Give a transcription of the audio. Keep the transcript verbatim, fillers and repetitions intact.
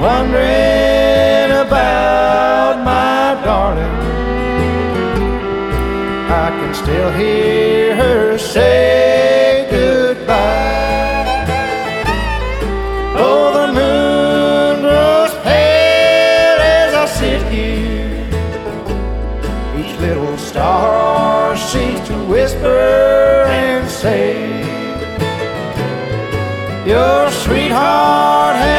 wondering about my darling. I can still hear her say goodbye. Oh, the moon grows pale as I sit here. Each little star seems to whisper and say,